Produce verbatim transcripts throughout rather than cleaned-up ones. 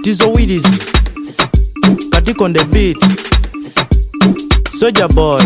Tizo Willis Katik on the beat Soja Boy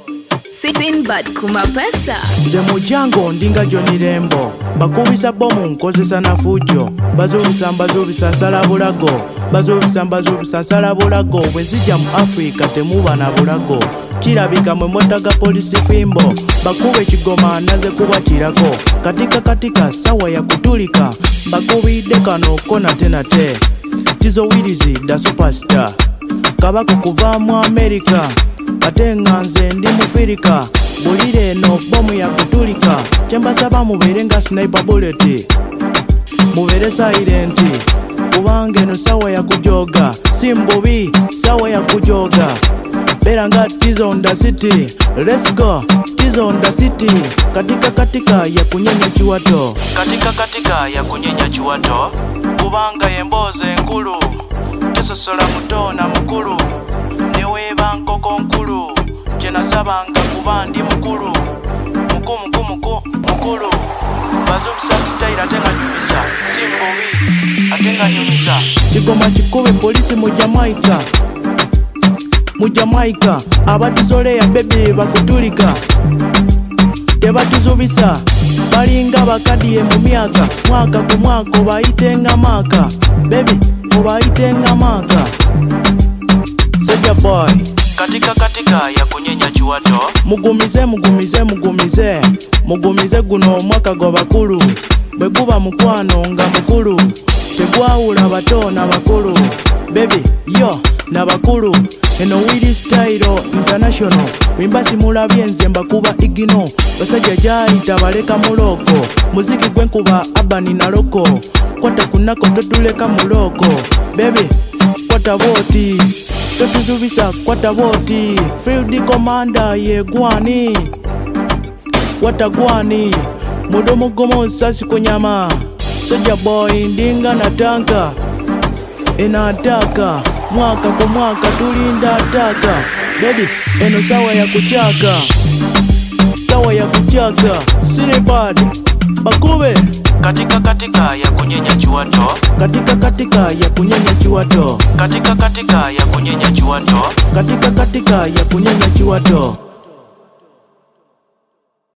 Sinbad kumapesa Nze mujango ndinga Johnny Rembo bakubisa bomu nkozesa na fujo bazubisa mbazubisa nsala bulago bazubisa mbazubisa nsala bulago bwenzija mu Africa temuba na bulago kirabika mwe motaga polisi fimbo bakube kigoma naze kuba kirako katika katika sawa ya kutulika bakubide kano kona tena te Tizo Willis da superstar kabako kuva mu America atenga nze ndi mufirika bulire no bomu ya kutulika chemba saba mubere nga sniper bullet mubere silent kubange no sawa ya kujoga simbobi sawa ya kujoga beranga Tizo on the city let's go Tizo on the city katika katika ya kunyenya chiwato katika katika ya kunyenya chiwato kubanga yemboze nkulu tesosola muto na mukulu neweba nkoko nkulu jenasabanga kuba ndi mukulu muku muku muku mukulu bazubisa style atenga nyumisa simbobi atenga nyumisa kigoma kikube polisi mu Jamaica mu Jamaica abatuzole ya baby bakutulika tebatuzubisa balinga bakadiye mu myaka mwaka ku mwaka bayitenga maka baby obayitenga maka Soja Boy katika katika ya kunyenya chiwato mugumize mugumize mugumize mugumize guno mwaka gwa bakulu bweguba mukwano nga mukulu tegwawula bato na bakulu baby yo na bakulu eno Willis Style International wimbasi mulabye nze mbakuba igino basajja jayita baleka muloko muziki gwenkuba abani na loko kwata kunako totuleka muloko baby kwata boti totuzubisa kwata boti field commander ye gwani wata gwani mudomo gomo sasi kunyama Soja Boy ndinga na tanka ena ataka mwaka kwa mwaka tulinda ataka baby eno sawa ya kuchaka sawa ya kuchaka Sinbad bakube katika katika ya kunyenya chiwato katika katika ya kunyenya chiwato katika katika ya kunyenya chiwato katika katika ya kunyenya chiwato